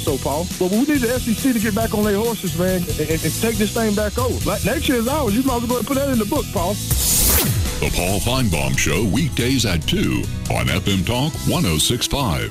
also, Paul. But we need the SEC to get back on their horses, man, and take this thing back over. Like, next year's ours. You might as well put that in the book, Paul. The Paul Feinbaum Show, weekdays at 2 on FM Talk 106.5.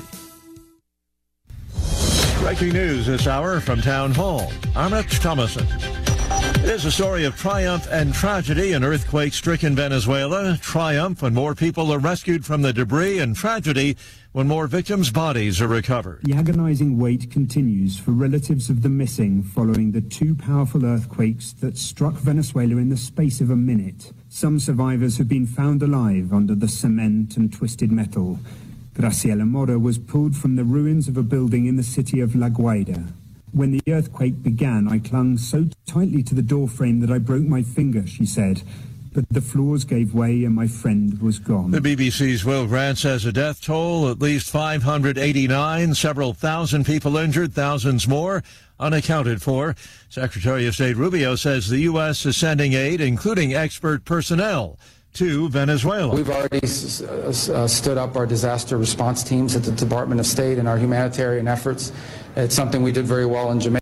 Breaking news this hour from Town Hall. I'm Rich Thomason. It is a story of triumph and tragedy in earthquake-stricken Venezuela. Triumph when more people are rescued from the debris, and tragedy when more victims' bodies are recovered. The agonizing wait continues for relatives of the missing following the two powerful earthquakes that struck Venezuela in the space of a minute. Some survivors have been found alive under the cement and twisted metal. Graciela Mora was pulled from the ruins of a building in the city of La Guaira. When the earthquake began, I clung so tightly to the doorframe that I broke my finger, she said. But the floors gave way and my friend was gone. The BBC's Will Grant says a death toll, at least 589, several thousand people injured, thousands more unaccounted for. Secretary of State Rubio says the U.S. is sending aid, including expert personnel, to Venezuela. We've already stood up our disaster response teams at the Department of State and our humanitarian efforts. It's something we did very well in Jamaica,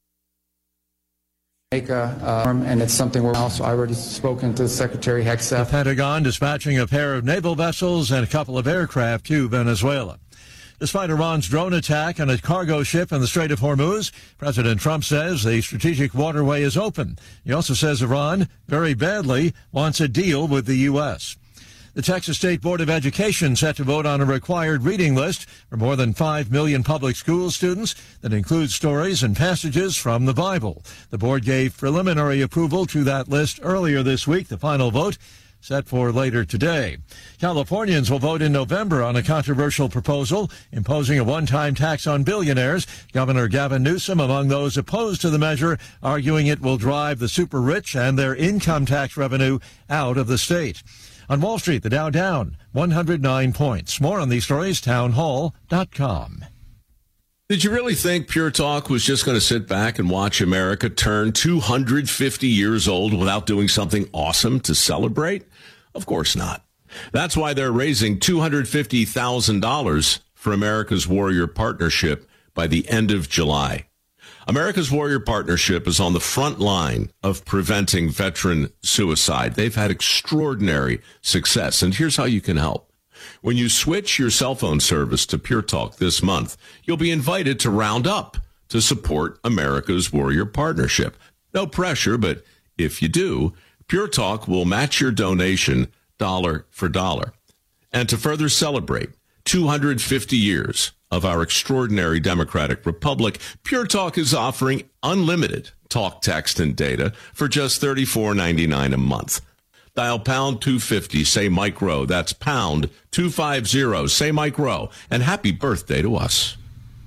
and it's something we're also already spoken to Secretary Hegseth. The Pentagon dispatching a pair of naval vessels and a couple of aircraft to Venezuela. Despite Iran's drone attack on a cargo ship in the Strait of Hormuz, President Trump says the strategic waterway is open. He also says Iran, very badly, wants a deal with the U.S. The Texas State Board of Education set to vote on a required reading list for more than 5 million public school students that includes stories and passages from the Bible. The board gave preliminary approval to that list earlier this week. The final vote set for later today. Californians will vote in November on a controversial proposal imposing a one-time tax on billionaires. Governor Gavin Newsom among those opposed to the measure, arguing it will drive the super rich and their income tax revenue out of the state. On Wall Street, the Dow down 109 points. More on these stories, townhall.com. Did you really think Pure Talk was just going to sit back and watch America turn 250 years old without doing something awesome to celebrate? Of course not. That's why they're raising $250,000 for America's Warrior Partnership by the end of July. America's Warrior Partnership is on the front line of preventing veteran suicide. They've had extraordinary success, and here's how you can help. When you switch your cell phone service to Pure Talk this month, you'll be invited to round up to support America's Warrior Partnership. No pressure, but if you do, Pure Talk will match your donation dollar for dollar. And to further celebrate 250 years of our extraordinary democratic republic, Pure Talk is offering unlimited talk, text, and data for just $34.99 a month. Dial pound 250, say Mike Rowe. That's pound 250, say Mike Rowe. And happy birthday to us.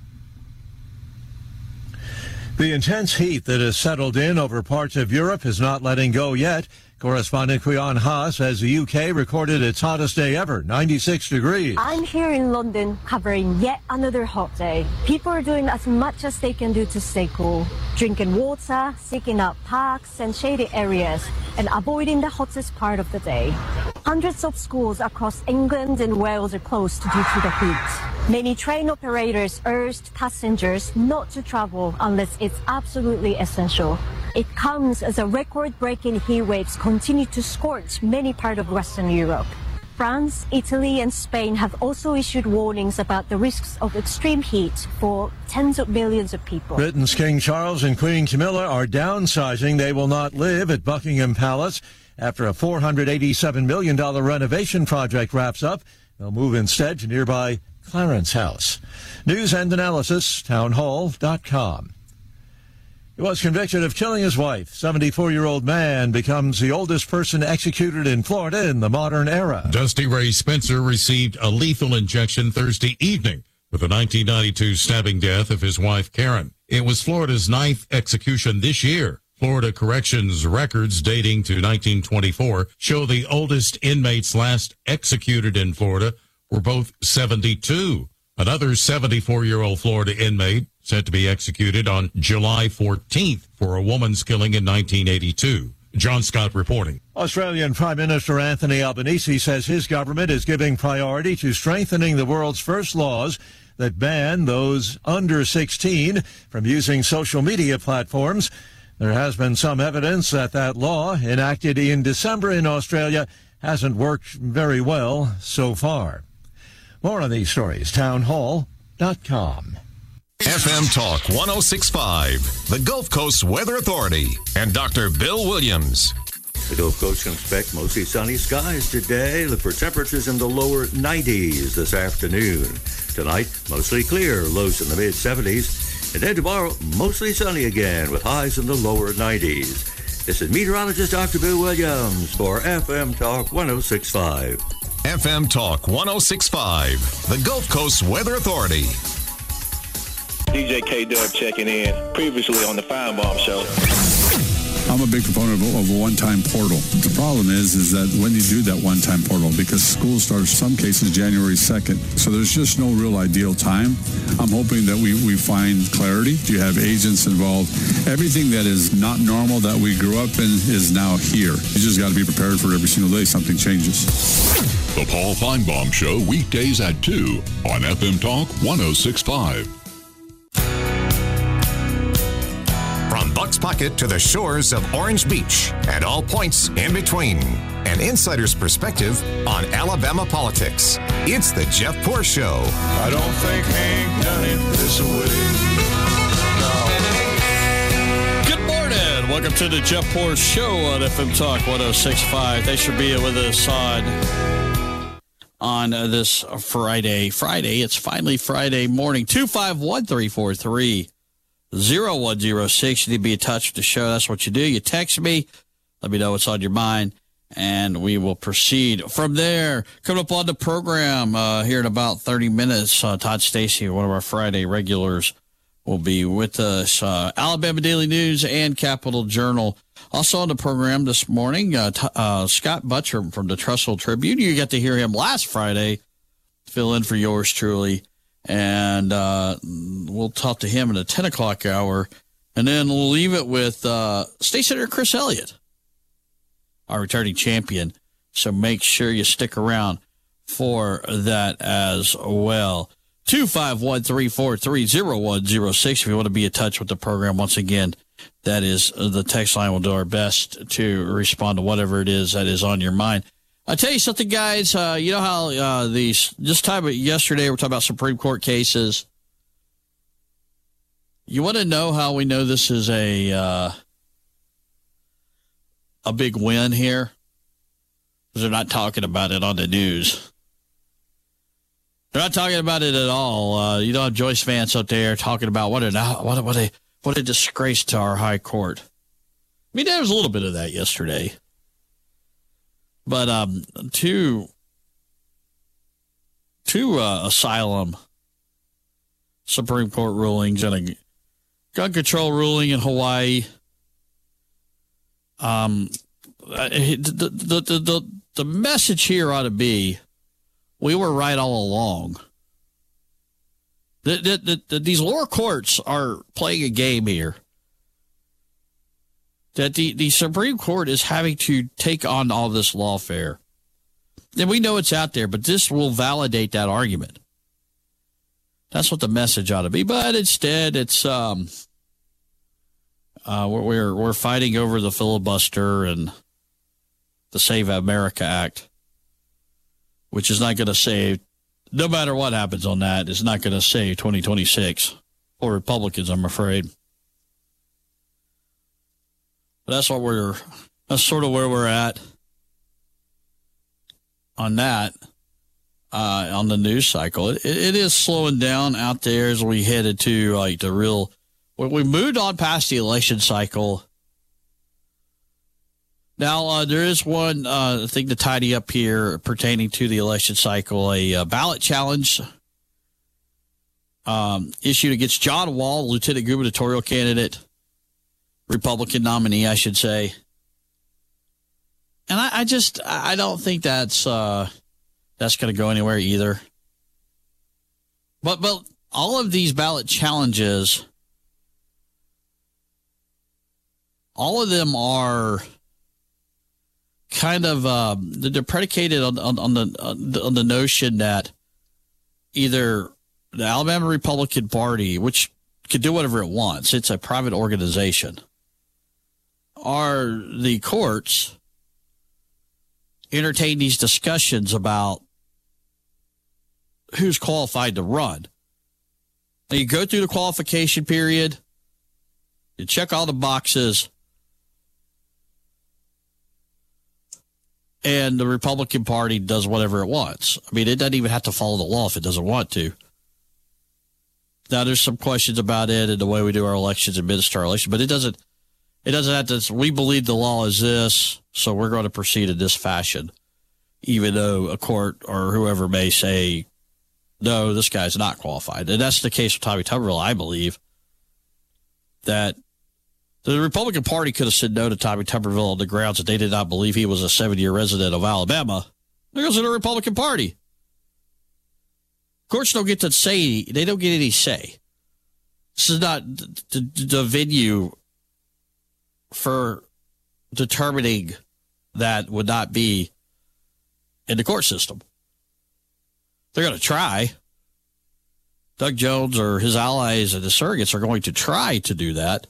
The intense heat that has settled in over parts of Europe is not letting go yet. Correspondent Quion Ha says the UK recorded its hottest day ever, 96 degrees. I'm here in London covering yet another hot day. People are doing as much as they can do to stay cool, drinking water, seeking out parks and shady areas, and avoiding the hottest part of the day. Hundreds of schools across England and Wales are closed due to the heat. Many train operators urged passengers not to travel unless it's absolutely essential. It comes as a record-breaking heat waves continue to scorch many parts of Western Europe. France, Italy, and Spain have also issued warnings about the risks of extreme heat for tens of millions of people. Britain's King Charles and Queen Camilla are downsizing. They will not live at Buckingham Palace. After a $487 million renovation project wraps up, they'll move instead to nearby Clarence House. News and analysis, townhall.com. He was convicted of killing his wife. 74-year-old man becomes the oldest person executed in Florida in the modern era. Dusty Ray Spencer received a lethal injection Thursday evening with the 1992 stabbing death of his wife, Karen. It was Florida's 9th execution this year. Florida Corrections records dating to 1924 show the oldest inmates last executed in Florida were both 72. Another 74-year-old Florida inmate set to be executed on July 14th for a woman's killing in 1982. John Scott reporting. Australian Prime Minister Anthony Albanese says his government is giving priority to strengthening the world's first laws that ban those under 16 from using social media platforms. There has been some evidence that that law, enacted in December in Australia, hasn't worked very well so far. More on these stories, townhall.com. FM Talk 106.5, the Gulf Coast Weather Authority, and Dr. Bill Williams. The Gulf Coast can expect mostly sunny skies today. Look for temperatures in the lower 90s this afternoon. Tonight, mostly clear, lows in the mid-70s. And then tomorrow, mostly sunny again with highs in the lower 90s. This is meteorologist Dr. Bill Williams for FM Talk 106.5. FM Talk 106.5, the Gulf Coast Weather Authority. DJ K-Dub checking in, previously on the Feinbaum Show. I'm a big proponent of a one-time portal. The problem is that when you do that one-time portal, because school starts, some cases, January 2nd, so there's just no real ideal time. I'm hoping that we find clarity. You have agents involved. Everything that is not normal that we grew up in is now here. You just got to be prepared for every single day something changes. The Paul Feinbaum Show, weekdays at 2 on FM Talk 106.5. From Bucks Pocket to the shores of Orange Beach and all points in between. An insider's perspective on Alabama politics. It's the Jeff Poor Show. I don't think Hank done it this way. No. Good morning. Welcome to the Jeff Poor Show on FM Talk 106.5. Thanks for being with us on this Friday. It's finally Friday morning. 251-343. 0106. You need to be in touch with the show. That's what you do. You text me. Let me know what's on your mind, and we will proceed from there. Coming up on the program here in about 30 minutes, Todd Stacy, one of our Friday regulars, will be with us. Alabama Daily News and Capital Journal. Also on the program this morning, Scott Butcher from the Trussville Tribune. You got to hear him last Friday, fill in for yours truly. And we'll talk to him in the 10 o'clock hour. And then we'll leave it with State Senator Chris Elliott, our returning champion. So make sure you stick around for that as well. 251-343-0106 if you want to be in touch with the program. Once again, that is the text line. We'll do our best to respond to whatever it is that is on your mind. I'll tell you something, guys. You know how this time yesterday we're talking about Supreme Court cases. You want to know how we know this is a big win here? Because they're not talking about it on the news. They're not talking about it at all. You don't have Joyce Vance up there talking about what a disgrace to our high court. I mean, there was a little bit of that yesterday. But two asylum Supreme Court rulings and a gun control ruling in Hawaii. The message here ought to be, we were right all along. These lower courts are playing a game here. That the Supreme Court is having to take on all this lawfare. And we know it's out there, but this will validate that argument. That's what the message ought to be. But instead, it's we're fighting over the filibuster and the Save America Act, which is not going to save, no matter what happens on that, it's not going to save 2026 for Republicans, I'm afraid. That's sort of where we're at on that, on the news cycle. It is slowing down out there as we headed to like the real, we moved on past the election cycle. Now, there is one thing to tidy up here pertaining to the election cycle, a ballot challenge issued against John Wall, lieutenant gubernatorial candidate, Republican nominee, I should say. And I don't think that's going to go anywhere either. But all of these ballot challenges, all of them are kind of they're predicated on the notion that either the Alabama Republican Party, which can do whatever it wants, it's a private organization, are the courts entertain these discussions about who's qualified to run. Now, you go through the qualification period, you check all the boxes, and the Republican Party does whatever it wants. I mean, it doesn't even have to follow the law if it doesn't want to. Now, there's some questions about it and the way we do our elections, administer our election, but it doesn't have to. We believe the law is this, so we're going to proceed in this fashion, even though a court or whoever may say, no, this guy's not qualified. And that's the case with Tommy Tuberville, I believe, that the Republican Party could have said no to Tommy Tuberville on the grounds that they did not believe he was a 7-year resident of Alabama. There goes the Republican Party. Courts don't get to say, they don't get any say. This is not the venue for determining that would not be in the court system. They're going to try. Doug Jones or his allies and the surrogates are going to try to do that.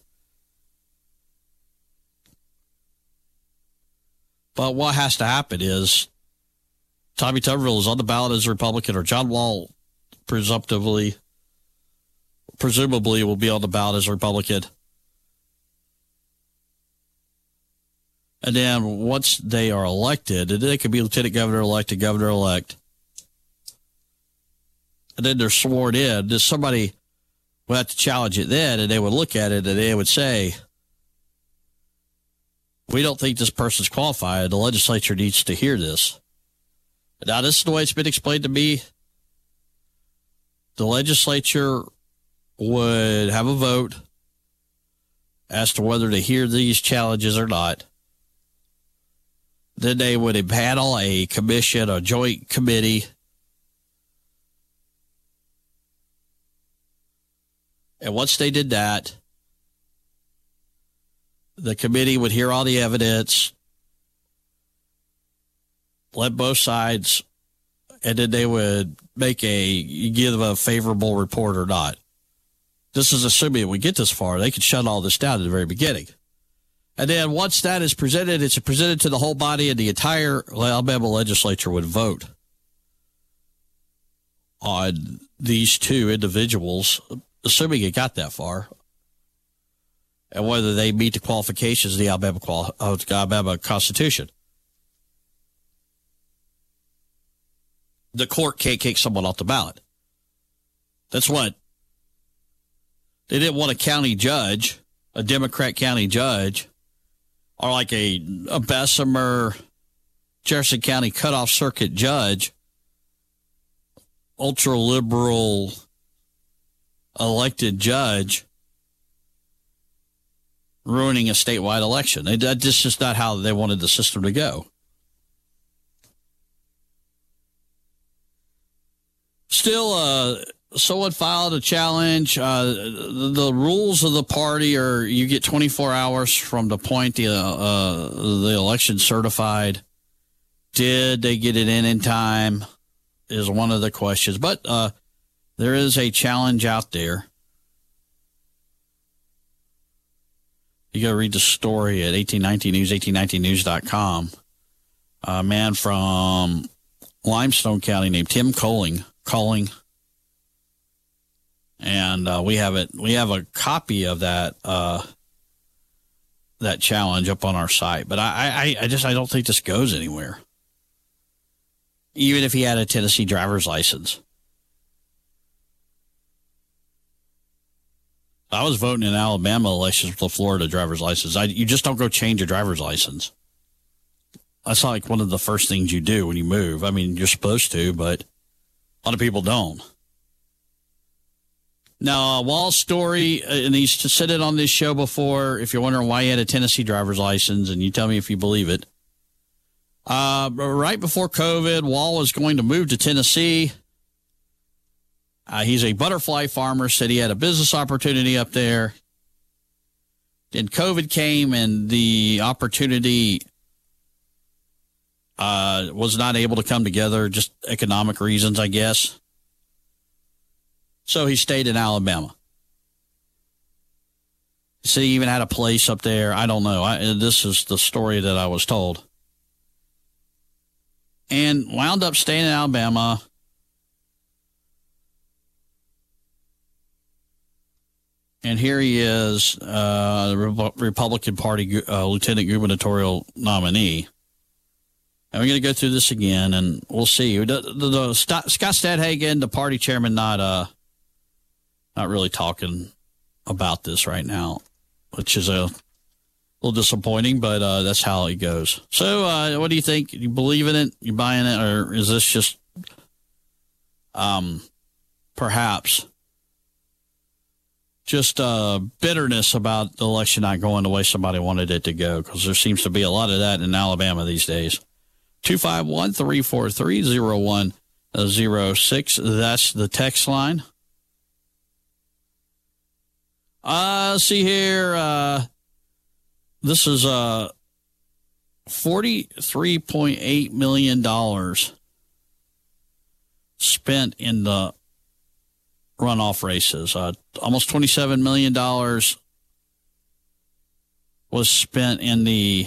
But what has to happen is Tommy Tuberville is on the ballot as a Republican, or John Wall presumably will be on the ballot as a Republican. And then once they are elected, and they could be lieutenant governor-elect and governor-elect, and then they're sworn in, somebody would have to challenge it then, and they would look at it and they would say, we don't think this person's qualified. The legislature needs to hear this. Now, this is the way it's been explained to me. The legislature would have a vote as to whether to hear these challenges or not. Then they would impanel a commission, a joint committee. And once they did that, the committee would hear all the evidence, let both sides, and then they would give a favorable report or not. This is assuming we get this far. They could shut all this down at the very beginning. And then once that is presented, it's presented to the whole body, and the entire Alabama legislature would vote on these two individuals, assuming it got that far, and whether they meet the qualifications of the Alabama Constitution. The court can't kick someone off the ballot. That's what they didn't want. A county judge, a Democrat county judge, or like a Bessemer, Jefferson County cutoff circuit judge, ultra-liberal elected judge, ruining a statewide election. That's just not how they wanted the system to go. Still, someone filed a challenge. The rules of the party are you get 24 hours from the point the election certified. Did they get it in time is one of the questions. But there is a challenge out there. You got to read the story at 1819 News, 1819news.com. A man from Limestone County named Tim Colling. And we have it. We have a copy of that that challenge up on our site. But I don't think this goes anywhere. Even if he had a Tennessee driver's license. I was voting in Alabama elections with a Florida driver's license. You just don't go change your driver's license. That's like one of the first things you do when you move. I mean, you're supposed to, but a lot of people don't. Now, Wall's story, and he's said it on this show before, if you're wondering why he had a Tennessee driver's license, and you tell me if you believe it. Right before COVID, Wall was going to move to Tennessee. He's a butterfly farmer, said he had a business opportunity up there. Then COVID came, and the opportunity was not able to come together, just economic reasons, I guess. So he stayed in Alabama. He said he even had a place up there. I don't know. This is the story that I was told. And wound up staying in Alabama. And here he is, the Republican Party lieutenant gubernatorial nominee. And we're going to go through this again, and we'll see. Scott Stadhagen, the party chairman, not really talking about this right now, which is a little disappointing, but that's how it goes. So what do you think? You believe in it? You buying it? Or is this just perhaps just bitterness about the election not going the way somebody wanted it to go? Because there seems to be a lot of that in Alabama these days. 251-343-0106. That's the text line. See here. This is $43.8 million spent in the runoff races. Almost $27 million was spent in the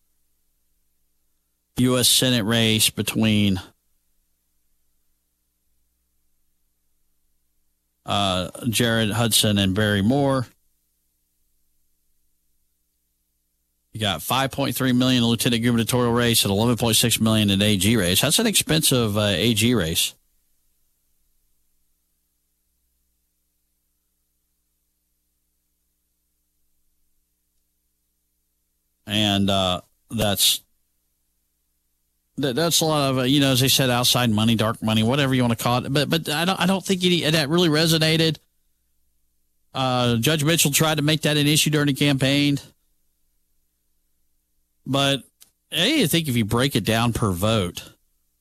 U.S. Senate race between Jared Hudson and Barry Moore. You got $5.3 million in the lieutenant gubernatorial race and $11.6 million in AG race. That's an expensive AG race. And that's a lot of, as they said, outside money, dark money, whatever you want to call it. But I don't think that really resonated. Judge Mitchell tried to make that an issue during the campaign. But I think if you break it down per vote,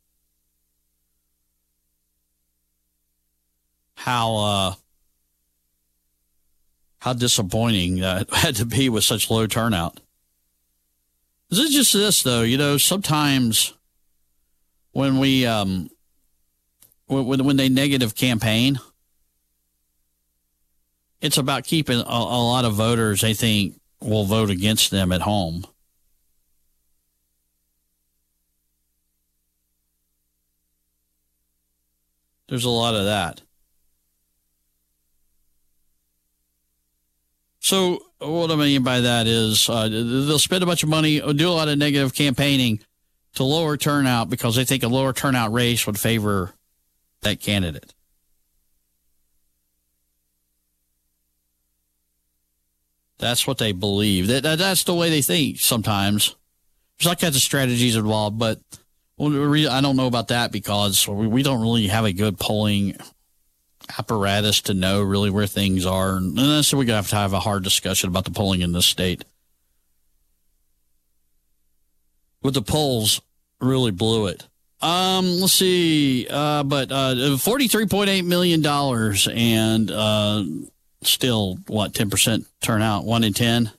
how disappointing that had to be with such low turnout. This is just this, though. Sometimes when we when they negative campaign, it's about keeping a lot of voters they think will vote against them at home. There's a lot of that. So what I mean by that is they'll spend a bunch of money, do a lot of negative campaigning to lower turnout because they think a lower turnout race would favor that candidate. That's what they believe. That's the way they think sometimes. There's all kinds of strategies involved, but I don't know about that because we don't really have a good polling apparatus to know really where things are. And so we're going to have a hard discussion about the polling in this state. With the polls really blew it. Let's see. But $43.8 million and still, 10% turnout, 1 in 10.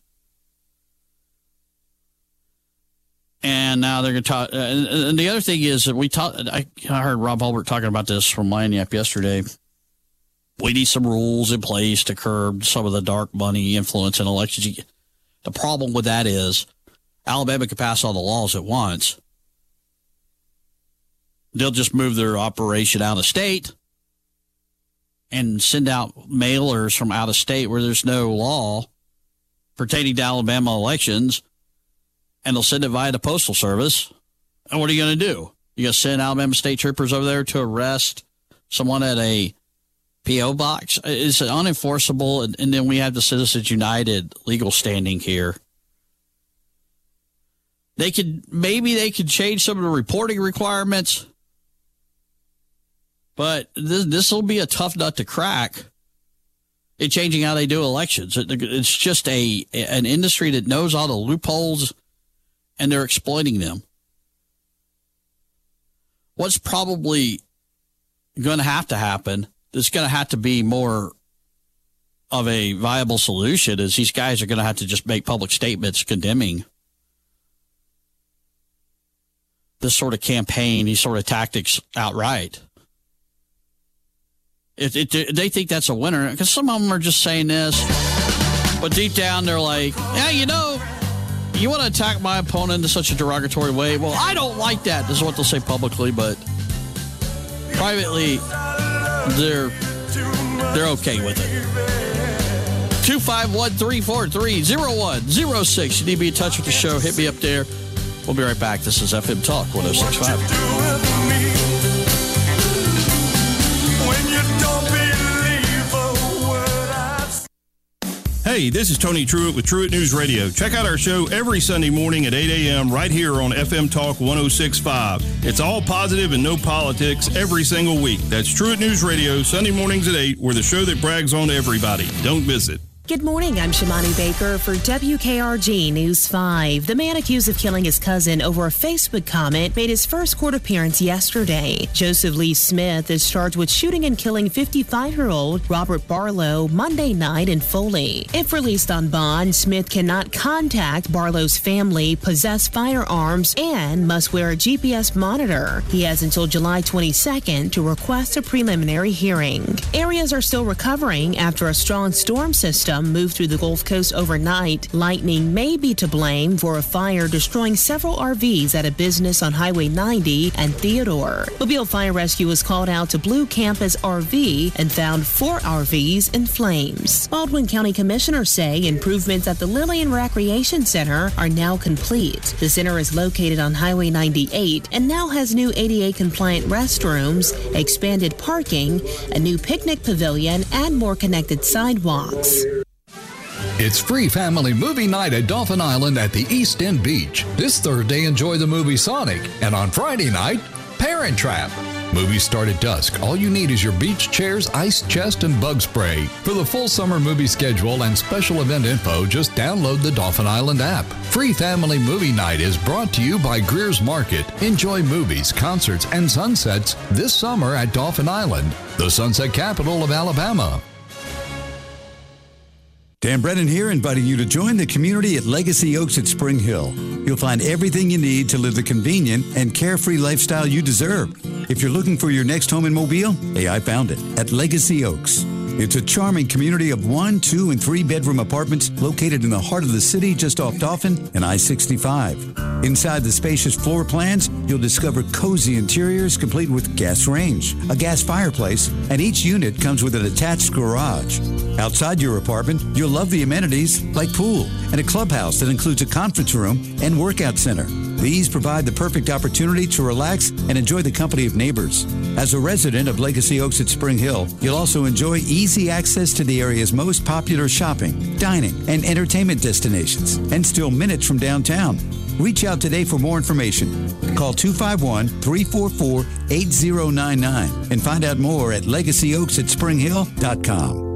And now they're going to talk. And the other thing is that I heard Rob Hulbert talking about this from Lagniappe yesterday. We need some rules in place to curb some of the dark money influence in elections. The problem with that is Alabama can pass all the laws at once. They'll just move their operation out of state and send out mailers from out of state where there's no law pertaining to Alabama elections, and they'll send it via the Postal Service. And what are you going to do? You going to send Alabama state troopers over there to arrest someone at a P.O. box? It's unenforceable, and then we have the Citizens United legal standing here. Maybe they could change some of the reporting requirements, but this will be a tough nut to crack in changing how they do elections. It's just an industry that knows all the loopholes, and they're exploiting them. What's probably going to have to happen, it's going to have to be more of a viable solution, is these guys are going to have to just make public statements condemning this sort of campaign, these sort of tactics outright. They think that's a winner because some of them are just saying this, but deep down they're like, yeah, you want to attack my opponent in such a derogatory way. Well, I don't like that. This is what they'll say publicly, but privately, they're okay with it. 251-343-0106. You need to be in touch with the show. Hit me up there. We'll be right back. This is FM Talk 106.5. Hey, this is Tony Truitt with Truitt News Radio. Check out our show every Sunday morning at 8 a.m. right here on FM Talk 106.5. It's all positive and no politics every single week. That's Truitt News Radio, Sunday mornings at 8. We're the show that brags on everybody. Don't miss it. Good morning. I'm Shimani Baker for WKRG News 5. The man accused of killing his cousin over a Facebook comment made his first court appearance yesterday. Joseph Lee Smith is charged with shooting and killing 55-year-old Robert Barlow Monday night in Foley. If released on bond, Smith cannot contact Barlow's family, possess firearms, and must wear a GPS monitor. He has until July 22nd to request a preliminary hearing. Areas are still recovering after a strong storm system moved through the Gulf Coast overnight. Lightning may be to blame for a fire destroying several RVs at a business on Highway 90 and Theodore. Mobile Fire Rescue was called out to Blue Campus RV and found 4 RVs in flames. Baldwin County commissioners say improvements at the Lillian Recreation Center are now complete. The center is located on Highway 98 and now has new ADA-compliant restrooms, expanded parking, a new picnic pavilion, and more connected sidewalks. It's free family movie night at Dauphin Island at the East End Beach. This Thursday, enjoy the movie Sonic. And on Friday night, Parent Trap. Movies start at dusk. All you need is your beach chairs, ice chest, and bug spray. For the full summer movie schedule and special event info, just download the Dauphin Island app. Free family movie night is brought to you by Greer's Market. Enjoy movies, concerts, and sunsets this summer at Dauphin Island, the sunset capital of Alabama. Dan Brennan here, inviting you to join the community at Legacy Oaks at Spring Hill. You'll find everything you need to live the convenient and carefree lifestyle you deserve. If you're looking for your next home in Mobile, hey, I found it at Legacy Oaks. It's a charming community of 1, 2, and 3 bedroom apartments located in the heart of the city just off Dauphin and I-65. Inside the spacious floor plans, you'll discover cozy interiors complete with gas range, a gas fireplace, and each unit comes with an attached garage. Outside your apartment, you'll love the amenities like pool and a clubhouse that includes a conference room and workout center. These provide the perfect opportunity to relax and enjoy the company of neighbors. As a resident of Legacy Oaks at Spring Hill, you'll also enjoy easy access to the area's most popular shopping, dining, and entertainment destinations, and still minutes from downtown. Reach out today for more information. Call 251-344-8099 and find out more at legacyoaksatspringhill.com.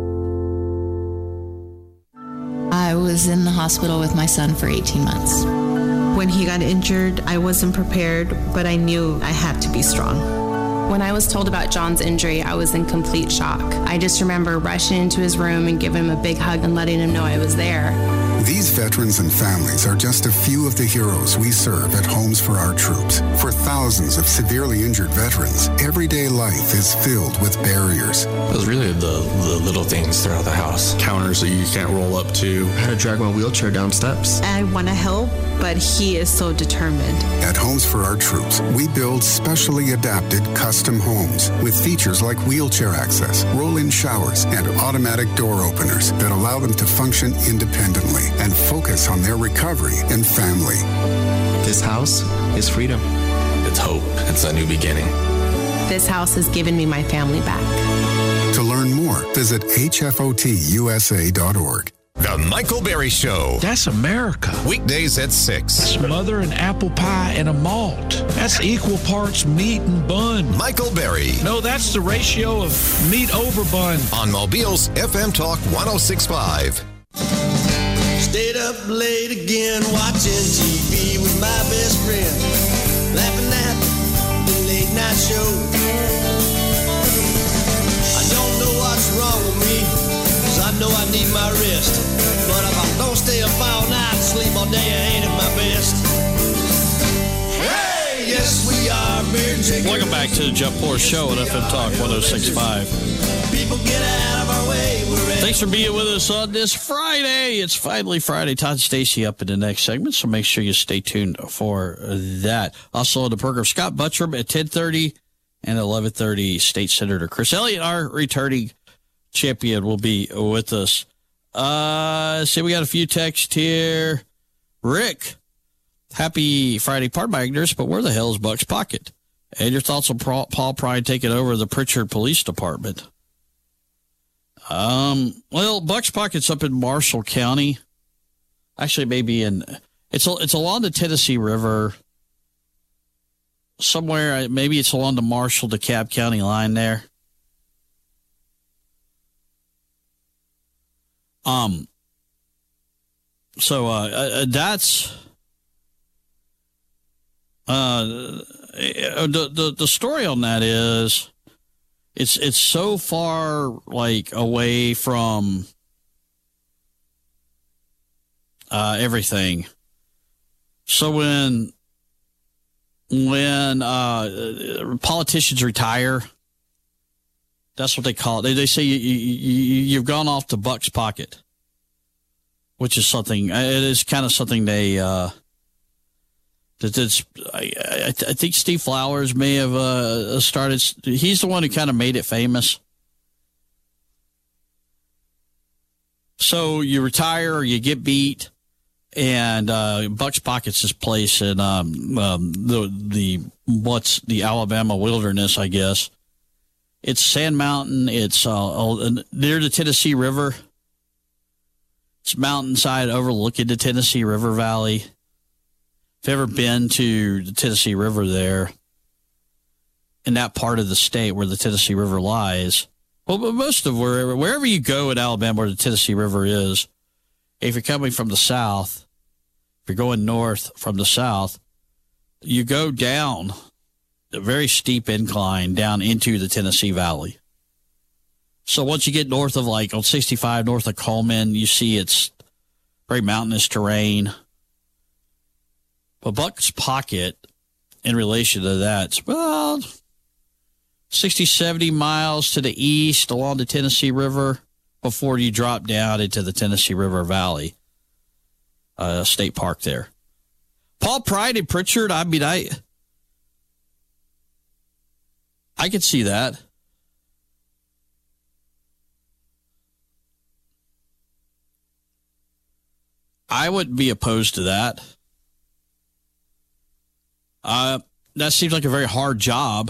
I was in the hospital with my son for 18 months. When he got injured, I wasn't prepared, but I knew I had to be strong. When I was told about John's injury, I was in complete shock. I just remember rushing into his room and giving him a big hug and letting him know I was there. These veterans and families are just a few of the heroes we serve at Homes for Our Troops. For thousands of severely injured veterans, everyday life is filled with barriers. It was really the little things throughout the house. Counters that you can't roll up to. I had to drag my wheelchair down steps. I want to help, but he is so determined. At Homes for Our Troops, we build specially adapted custom homes with features like wheelchair access, roll-in showers, and automatic door openers that allow them to function independently and focus on their recovery and family. This house is freedom. It's hope. It's a new beginning. This house has given me my family back. To learn more, visit hfotusa.org. The Michael Berry Show. That's America. Weekdays at 6. That's mother and apple pie and a malt. That's equal parts meat and bun. Michael Berry. No, that's the ratio of meat over bun. On Mobile's FM Talk 106.5. Stayed up late again watching TV with my best friend, laughing at the late night show. I don't know what's wrong with me, 'cause I know I need my rest. But if I don't stay up all night and sleep all day, I ain't at my best. Hey, yes we are beer drinking. Welcome back to the Jeff Poor Show at FM Talk 106.5. People get out of our way. Thanks for being with us on this Friday. It's finally Friday. Todd Stacy up in the next segment, so make sure you stay tuned for that. Also on the program, Scott Buttram at 10:30 and 11:30. State Senator Chris Elliott, our returning champion, will be with us. See, we got a few texts here. Rick, happy Friday. Pardon my ignorance, but where the hell is Buck's Pocket? And your thoughts on Paul Pride taking over the Pritchard Police Department? Well, Buck's Pocket's up in Marshall County. Actually, maybe it's along the Tennessee River. Somewhere, maybe it's along the Marshall-DeKalb County line there. So that's the story on that is it's so far like away from everything. So when politicians retire, that's what they call it. They say you've gone off the Buck's Pocket, which is something. It is kind of something they. I think Steve Flowers may have started. He's the one who kind of made it famous. So you retire or you get beat, and Buck's Pocket's this place in the Alabama wilderness, I guess. It's Sand Mountain. It's near the Tennessee River. It's mountainside overlooking the Tennessee River Valley. If you've ever been to the Tennessee River there, in that part of the state where the Tennessee River lies, well, but most of wherever you go in Alabama where the Tennessee River is, if you're coming from the south, if you're going north from the south, you go down a very steep incline down into the Tennessee Valley. So once you get north of on 65, north of Coleman, you see it's very mountainous terrain. But Buck's Pocket, in relation to that, it's about 60, 70 miles to the east along the Tennessee River before you drop down into the Tennessee River Valley State Park there. Paul Pride and Pritchard, I mean, I could see that. I wouldn't be opposed to that. That seems like a very hard job.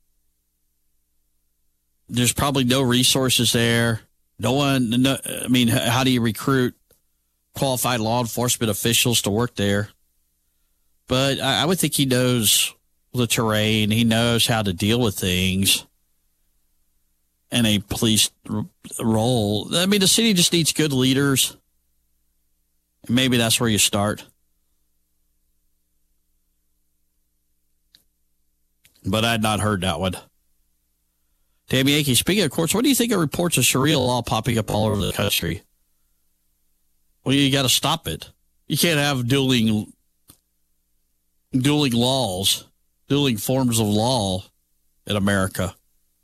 There's probably no resources there. How do you recruit qualified law enforcement officials to work there? But I would think he knows the terrain. He knows how to deal with things in a police role. I mean, the city just needs good leaders. Maybe that's where you start. But I had not heard that one. Tammy Yankee, speaking of courts, what do you think of reports of Sharia law popping up all over the country? Well, you got to stop it. You can't have dueling laws, dueling forms of law in America.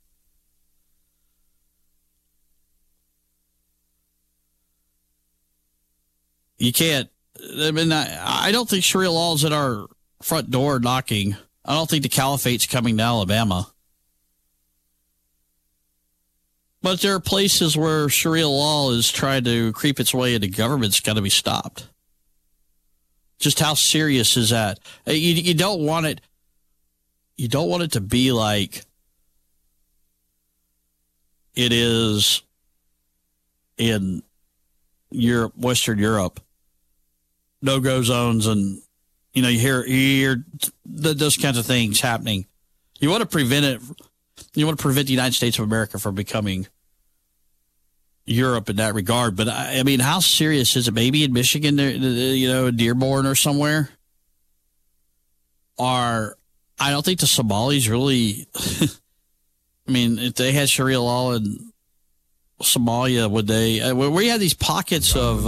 You can't. I mean, I don't think Sharia law is at our front door knocking. I don't think the caliphate's coming to Alabama. But there are places where Sharia law is trying to creep its way into government's got to be stopped. Just how serious is that? You don't want it. You don't want it to be like it is in Europe, Western Europe. No-go zones, and you hear those kinds of things happening. You want to prevent it. You want to prevent the United States of America from becoming Europe in that regard. But I mean, how serious is it? Maybe in Michigan, Dearborn or somewhere. I don't think the Somalis really. I mean, if they had Sharia law in Somalia, would they? Where you have these pockets of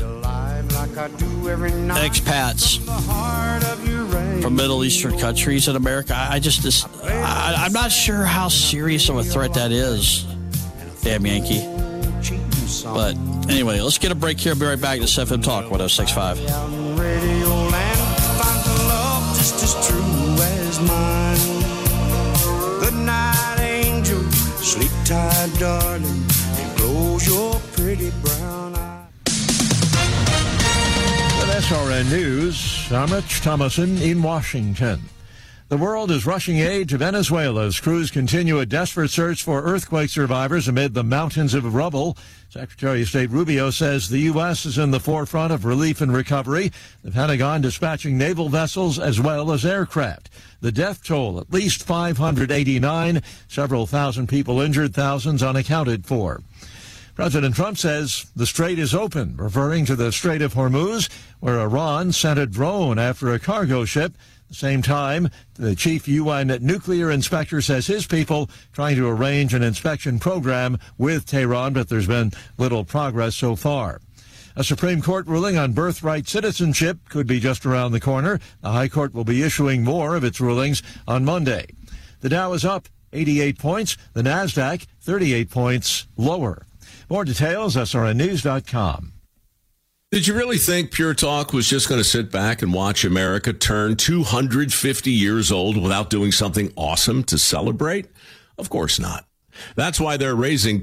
expats from Middle Eastern countries in America, I'm not sure how serious of a threat that is. Damn Yankee. But anyway, let's get a break here. I'll be right back to FM Talk 106.5. Just as true as mine. Good night, angel. Sleep tight, darling, and close your pretty brown eyes. With SRN News, I'm Rich Thomason in Washington. The world is rushing aid to Venezuela as crews continue a desperate search for earthquake survivors amid the mountains of rubble. Secretary of State Rubio says the U.S. is in the forefront of relief and recovery, the Pentagon dispatching naval vessels as well as aircraft. The death toll, at least 589, several thousand people injured, thousands unaccounted for. President Trump says the strait is open, referring to the Strait of Hormuz, where Iran sent a drone after a cargo ship. At the same time, the chief UN nuclear inspector says his people trying to arrange an inspection program with Tehran, but there's been little progress so far. A Supreme Court ruling on birthright citizenship could be just around the corner. The High Court will be issuing more of its rulings on Monday. The Dow is up 88 points. The Nasdaq 38 points lower. More details, srnnews.com. Did you really think Pure Talk was just going to sit back and watch America turn 250 years old without doing something awesome to celebrate? Of course not. That's why they're raising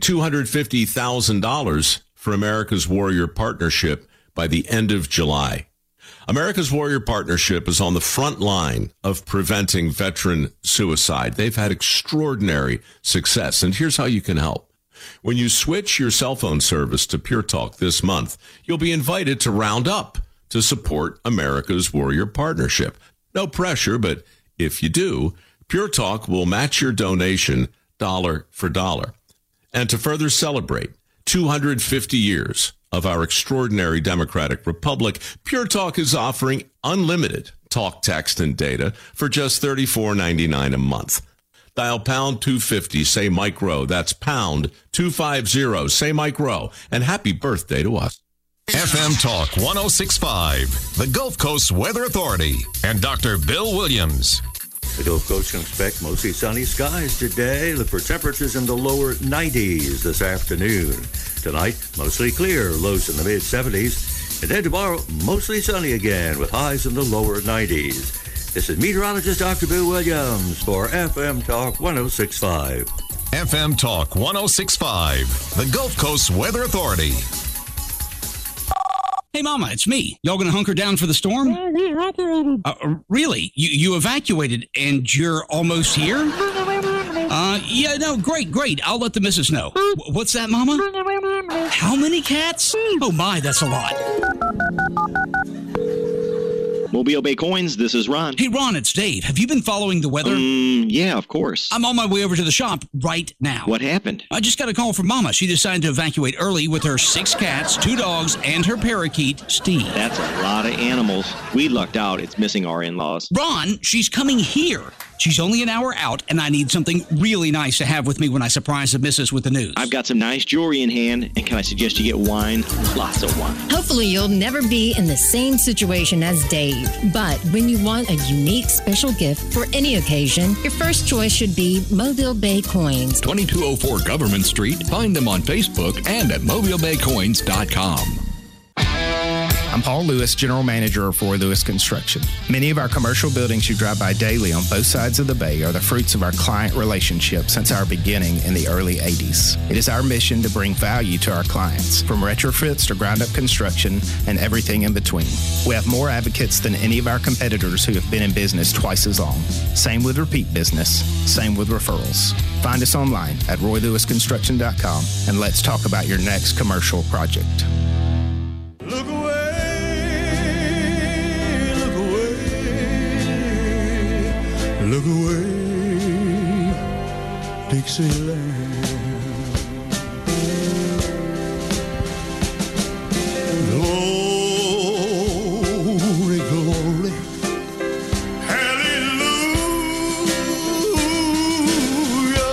$250,000 for America's Warrior Partnership by the end of July. America's Warrior Partnership is on the front line of preventing veteran suicide. They've had extraordinary success, and here's how you can help. When you switch your cell phone service to Pure Talk this month, you'll be invited to round up to support America's Warrior Partnership. No pressure, but if you do, Pure Talk will match your donation dollar for dollar. And to further celebrate 250 years of our extraordinary democratic republic, Pure Talk is offering unlimited talk, text, and data for just $34.99 a month. Dial pound 250, say Mike Rowe. That's pound 250, say Mike Rowe. And happy birthday to us. FM Talk 106.5, the Gulf Coast Weather Authority, and Dr. Bill Williams. The Gulf Coast can expect mostly sunny skies today. Look for temperatures in the lower 90s this afternoon. Tonight, mostly clear, lows in the mid-70s. And then tomorrow, mostly sunny again with highs in the lower 90s. This is meteorologist Dr. Bill Williams for FM Talk 106.5. FM Talk 106.5, the Gulf Coast Weather Authority. Hey, Mama, it's me. Y'all gonna hunker down for the storm? Really? You evacuated and you're almost here? Yeah, no, great. I'll let the missus know. What's that, Mama? How many cats? Oh, my, that's a lot. Mobile Bay Coins, this is Ron. Hey, Ron, it's Dave. Have you been following the weather? Yeah, of course. I'm on my way over to the shop right now. What happened? I just got a call from Mama. She decided to evacuate early with her 6 cats, 2 dogs, and her parakeet, Steve. That's a lot of animals. We lucked out. It's missing our in-laws. Ron, she's coming here. She's only an hour out, and I need something really nice to have with me when I surprise the missus with the news. I've got some nice jewelry in hand, and can I suggest you get wine? Lots of wine. Hopefully you'll never be in the same situation as Dave. But when you want a unique special gift for any occasion, your first choice should be Mobile Bay Coins. 2204 Government Street. Find them on Facebook and at mobilebaycoins.com. I'm Paul Lewis, General Manager for Lewis Construction. Many of our commercial buildings you drive by daily on both sides of the bay are the fruits of our client relationship since our beginning in the early 80s. It is our mission to bring value to our clients, from retrofits to ground-up construction and everything in between. We have more advocates than any of our competitors who have been in business twice as long. Same with repeat business, same with referrals. Find us online at roylewisconstruction.com and let's talk about your next commercial project. Look away, look away, Dixieland. Glory, glory, hallelujah.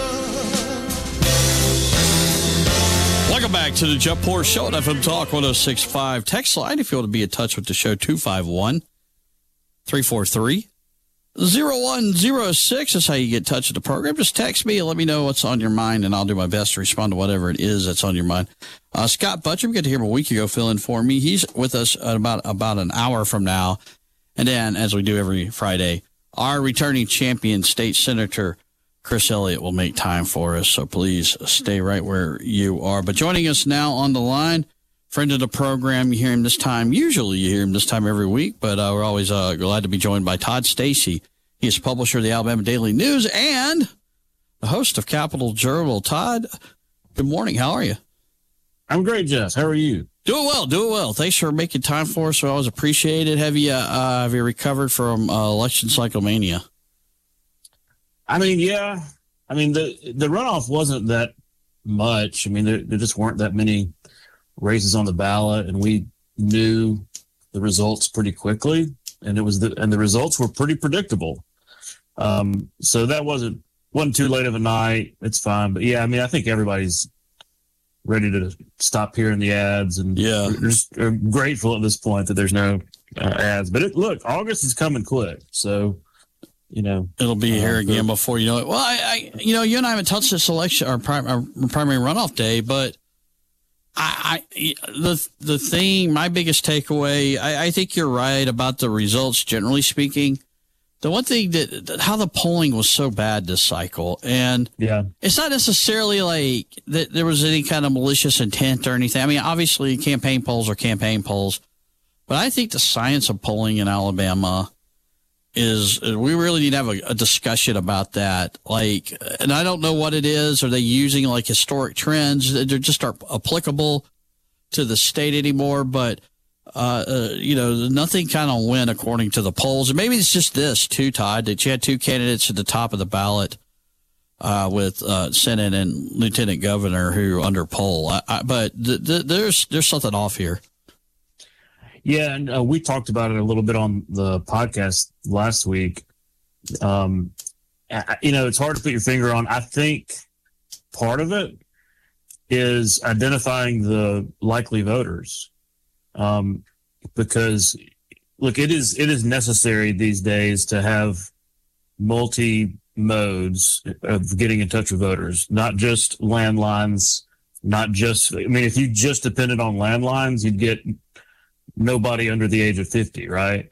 Welcome back to the Jeff Poor Show at FM Talk 106.5. Text line if you want to be in touch with the show, 251-343-0105. 0106 is how you get in touch with the program. Just text me and let me know what's on your mind, and I'll do my best to respond to whatever it is that's on your mind. Scott Butcher, we got to hear him a week ago, fill in for me. He's with us at about an hour from now. And then, as we do every Friday, our returning champion, State Senator Chris Elliott, will make time for us. So please stay right where you are. But joining us now on the line, friend of the program, you hear him this time. Usually you hear him this time every week, but we're always glad to be joined by Todd Stacy. He is publisher of the Alabama Daily News and the host of Capital Journal. Todd, good morning. How are you? I'm great, Jeff. How are you? Doing well. Thanks for making time for us. We always appreciate it. Have you recovered from election cyclemania? I mean, yeah. I mean, the runoff wasn't that much. I mean, there just weren't that many races on the ballot, and we knew the results pretty quickly, and the results were pretty predictable. So that wasn't too late of a night. It's fine. But yeah, I mean, I think everybody's ready to stop hearing the ads, and we're grateful at this point that there's no ads. But look, August is coming quick, so it'll be here again before you know it. Well, I you and I haven't touched this election or primary runoff day, but the thing, my biggest takeaway, I think you're right about the results generally speaking. The one thing that how the polling was so bad this cycle, and it's not necessarily like that there was any kind of malicious intent or anything. I mean, obviously campaign polls are campaign polls, but I think the science of polling in Alabama is we really need to have a discussion about that. Like, and I don't know what it is. Are they using like historic trends that just aren't applicable to the state anymore? But nothing kind of went according to the polls. And maybe it's just this too, Todd, that you had two candidates at the top of the ballot with Senate and Lieutenant Governor who under poll. But there's something off here. Yeah, and we talked about it a little bit on the podcast last week. It's hard to put your finger on. I think part of it is identifying the likely voters. Because look, it is necessary these days to have multi modes of getting in touch with voters, not just landlines, if you just depended on landlines, you'd get nobody under the age of 50, right?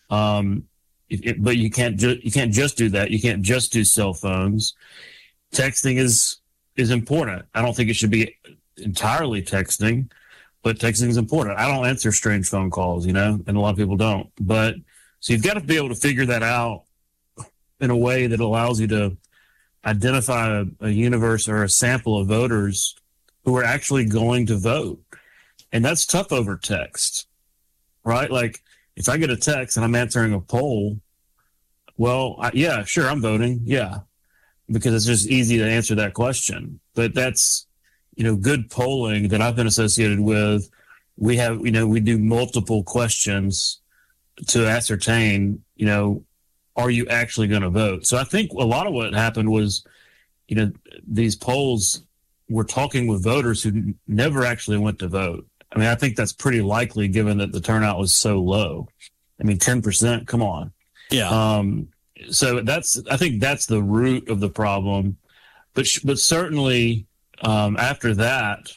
But you can't just do that. You can't just do cell phones. Texting is important. I don't think it should be entirely texting, but texting is important. I don't answer strange phone calls, and a lot of people don't. But so you've got to be able to figure that out in a way that allows you to identify a universe or a sample of voters who are actually going to vote. And that's tough over text. Right? Like if I get a text and I'm answering a poll, well, sure, I'm voting. Yeah. Because it's just easy to answer that question. But that's, good polling that I've been associated with. We do multiple questions to ascertain, are you actually going to vote? So I think a lot of what happened was, these polls were talking with voters who never actually went to vote. I mean, I think that's pretty likely given that the turnout was so low. I mean, 10%, come on. Yeah. So I think that's the root of the problem. But certainly after that,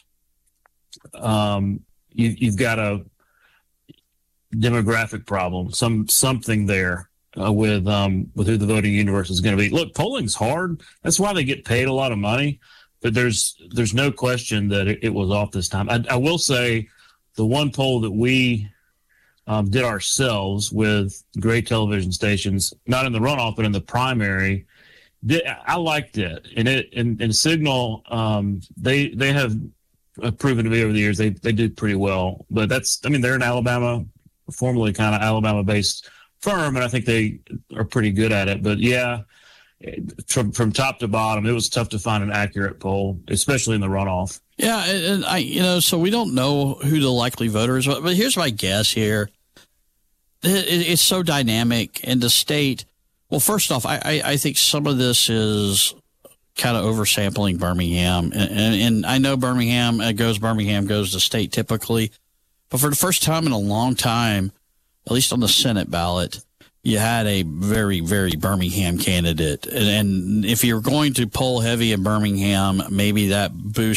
you've got a demographic problem, something there with who the voting universe is going to be. Look, polling's hard. That's why they get paid a lot of money. But there's no question that it was off this time. I will say the one poll that we did ourselves with great television stations, not in the runoff, but in the primary, I liked it. And Signal, they have proven to be over the years, they do pretty well. But they're an Alabama, formerly kind of Alabama-based firm, and I think they are pretty good at it. But yeah, from top to bottom, it was tough to find an accurate poll, especially in the runoff. Yeah, and so we don't know who the likely voter is, but here's my guess here. It's so dynamic, and the state. Well, first off, I think some of this is kind of oversampling Birmingham, and I know Birmingham goes to state typically, but for the first time in a long time, at least on the Senate ballot, you had a very, very Birmingham candidate. And if you're going to poll heavy in Birmingham, maybe that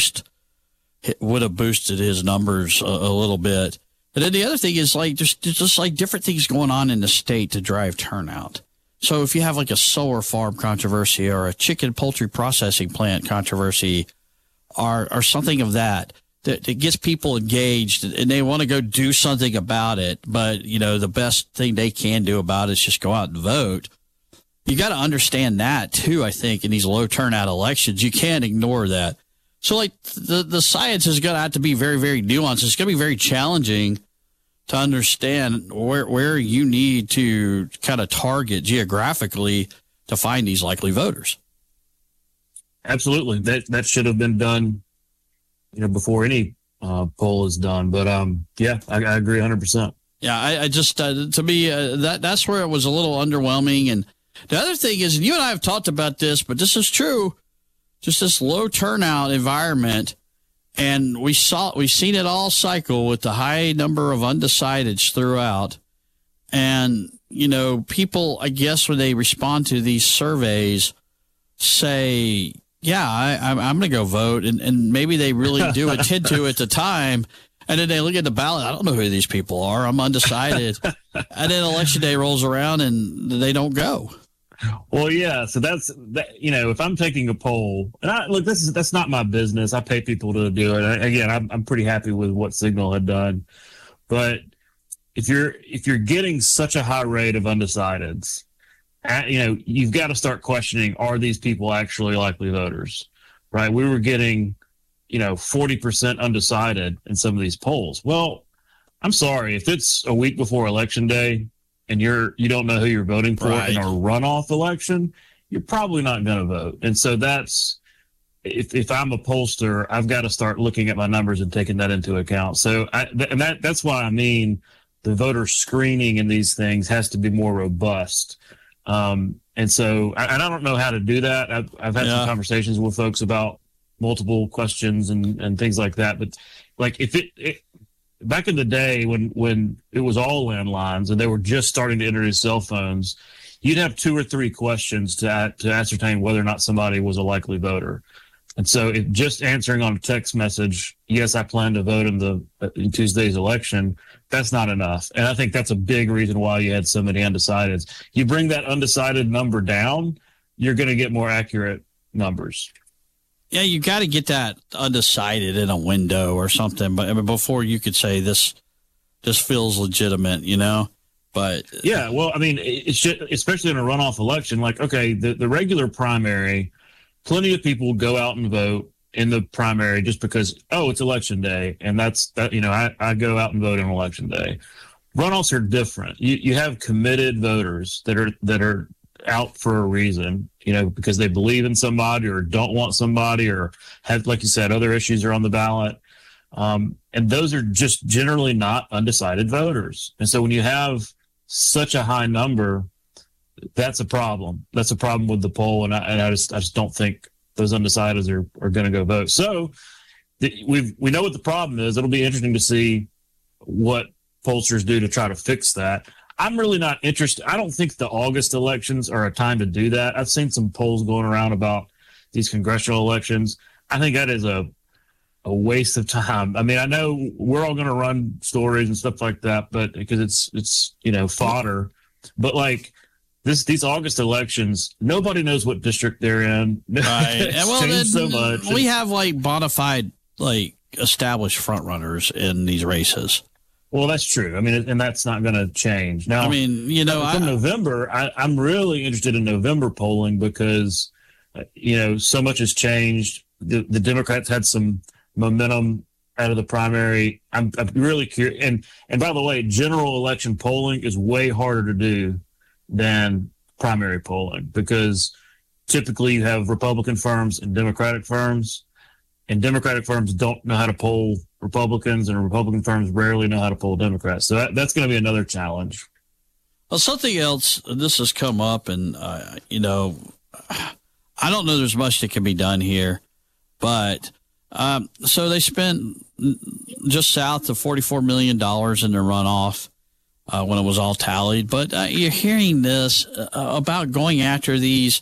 would have boosted his numbers a little bit. And then the other thing is like there's just like different things going on in the state to drive turnout. So if you have like a solar farm controversy or a chicken poultry processing plant controversy or something of that gets people engaged and they want to go do something about it, but the best thing they can do about it is just go out and vote. You got to understand that too. I think in these low turnout elections, you can't ignore that. So like the science is going to have to be very, very nuanced. It's going to be very challenging to understand where you need to kind of target geographically to find these likely voters. Absolutely. That should have been done, before any poll is done. But yeah, I agree 100%. Yeah, I just to me that's where it was a little underwhelming. And the other thing is, and you and I have talked about this, but this is true. Just this low turnout environment. And we've seen it all cycle with the high number of undecideds throughout. And, people, I guess, when they respond to these surveys, say, yeah, I'm going to go vote. And maybe they really do intend to at the time. And then they look at the ballot. I don't know who these people are. I'm undecided. And then election day rolls around and they don't go. Well, yeah. So that's that. If I'm taking a poll, and that's not my business. I pay people to do it. Again, I'm pretty happy with what Signal had done. But if you're getting such a high rate of undecideds, you've got to start questioning: are these people actually likely voters? Right? We were getting 40% undecided in some of these polls. Well, I'm sorry if it's a week before election day and you don't know who you're voting for in a runoff election, you're probably not going to vote. And so that's, if I'm a pollster, I've got to start looking at my numbers and taking that into account. So that's why I mean the voter screening in these things has to be more robust. And so I don't know how to do that. I've had some conversations with folks about multiple questions and things like that. But like if it back in the day when it was all landlines and they were just starting to introduce cell phones, you'd have 2 or 3 questions to ascertain whether or not somebody was a likely voter. And so if just answering on a text message, yes, I plan to vote in Tuesday's election, that's not enough. And I think that's a big reason why you had so many undecideds. You bring that undecided number down, you're going to get more accurate numbers. Yeah, you got to get that undecided in a window or something, but before you could say this feels legitimate, But yeah, well, I mean, it's just, especially in a runoff election. Like, okay, the regular primary, plenty of people go out and vote in the primary just because it's election day, and that's that. I go out and vote on election day. Runoffs are different. You have committed voters that are out for a reason, because they believe in somebody or don't want somebody or have, like you said, other issues are on the ballot. And those are just generally not undecided voters. And so when you have such a high number, that's a problem. That's a problem with the poll. And I just don't think those undecideds are going to go vote. So we know what the problem is. It'll be interesting to see what pollsters do to try to fix that. I'm really not interested. I don't think the August elections are a time to do that. I've seen some polls going around about these congressional elections. I think that is a waste of time. I mean, I know we're all going to run stories and stuff like that, but because it's fodder. But like these August elections, nobody knows what district they're in. Right. It's changed so much. We have like bona fide, like established front runners in these races. Well, that's true. I mean, and that's not going to change. Now, I mean, from November, I'm really interested in November polling because, so much has changed. The Democrats had some momentum out of the primary. I'm really curious. And by the way, general election polling is way harder to do than primary polling because typically you have Republican firms and Democratic firms, and Democratic firms don't know how to poll Republicans, and Republican firms rarely know how to poll Democrats. So that's going to be another challenge. Well, something else, this has come up, and, I don't know there's much that can be done here, but so they spent just south of $44 million in the runoff. when it was all tallied. But you're hearing this about going after these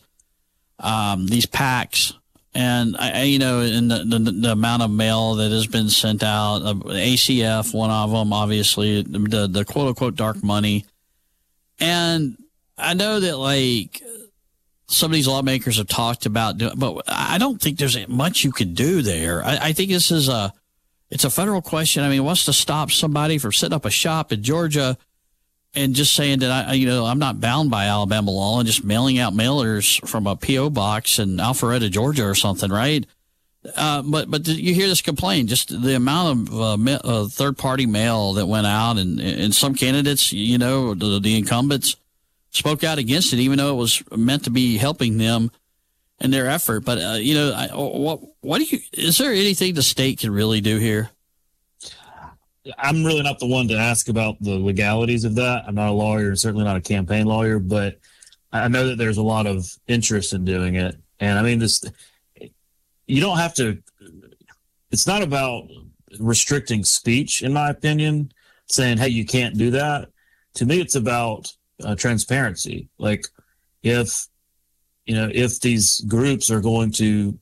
PACs. And, in the amount of mail that has been sent out, ACF, one of them, obviously, the quote-unquote dark money. And I know that, like, some of these lawmakers have talked about doing, but I don't think there's much you could do there. I think this is it's a federal question. I mean, what's to stop somebody from setting up a shop in Georgia and just saying that I'm not bound by Alabama law and just mailing out mailers from a P.O. box in Alpharetta, Georgia or something, right? But you hear this complaint, just the amount of third-party mail that went out, and some candidates, the incumbents spoke out against it, even though it was meant to be helping them in their effort. But, what do you – is there anything the state can really do here? I'm really not the one to ask about the legalities of that. I'm not a lawyer and certainly not a campaign lawyer, but I know that there's a lot of interest in doing it. And I mean, you don't have to, it's not about restricting speech, in my opinion, saying, hey, you can't do that. To me, it's about transparency. Like if these groups are going to,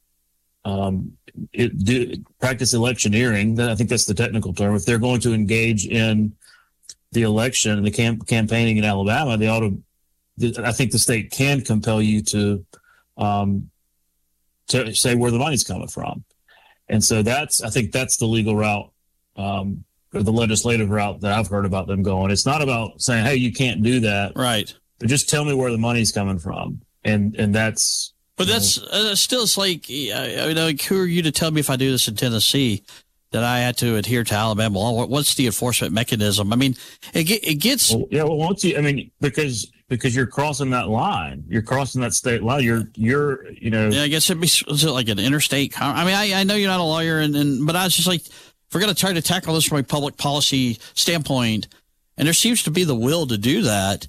practice electioneering, I think that's the technical term. If they're going to engage in the election and the campaigning in Alabama, they ought to. I think the state can compel you to say where the money's coming from, and so I think that's the legal route, or the legislative route that I've heard about them going. It's not about saying, "Hey, you can't do that," right? But just tell me where the money's coming from, and that's. But that's still, it's like, who are you to tell me if I do this in Tennessee that I had to adhere to Alabama law? What's the enforcement mechanism? I mean, it gets. Well, once you, I mean, because you're crossing that line, you're crossing that state line. You're. Yeah, I guess it'd be like an interstate. I mean, I know you're not a lawyer, but I was just like, if we're going to try to tackle this from a public policy standpoint, and there seems to be the will to do that,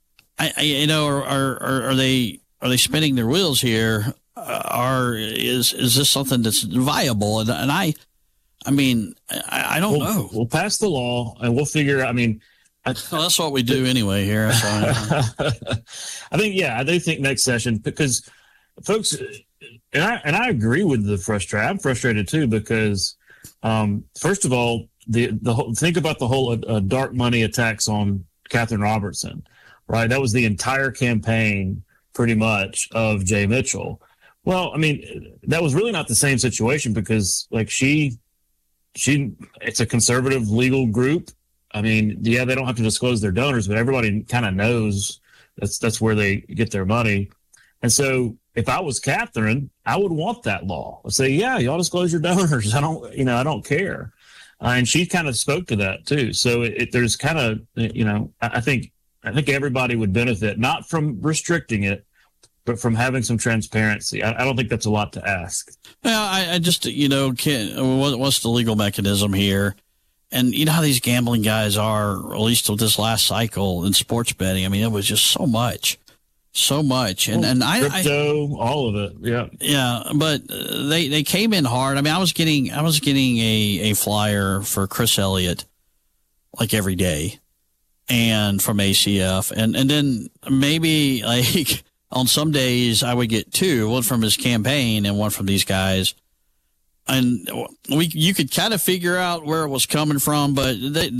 are they spinning their wheels here? Is this something that's viable? And I don't know. We'll pass the law and we'll figure out. I mean, that's what we do anyway here. So. I do think next session, because folks, and I agree with the frustration. I'm frustrated too, because first of all, the whole, think about the whole dark money attacks on Catherine Robertson, right? That was the entire campaign pretty much of Jay Mitchell. Well, I mean, that was really not the same situation, because like it's a conservative legal group. I mean, yeah, they don't have to disclose their donors, but everybody kind of knows that's where they get their money. And so if I was Catherine, I would want that law. I'd say, yeah, y'all disclose your donors. I don't care. And she kind of spoke to that too. So there's kind of, I think everybody would benefit, not from restricting it, but from having some transparency. I don't think that's a lot to ask. Yeah, I just, what's the legal mechanism here? And you know how these gambling guys are, at least with this last cycle in sports betting. I mean, it was just so much. And crypto, all of it. Yeah. Yeah. But they came in hard. I mean, I was getting a flyer for Chris Elliott like every day, and from ACF. And then maybe like on some days I would get two, one from his campaign and one from these guys. And you could kind of figure out where it was coming from, but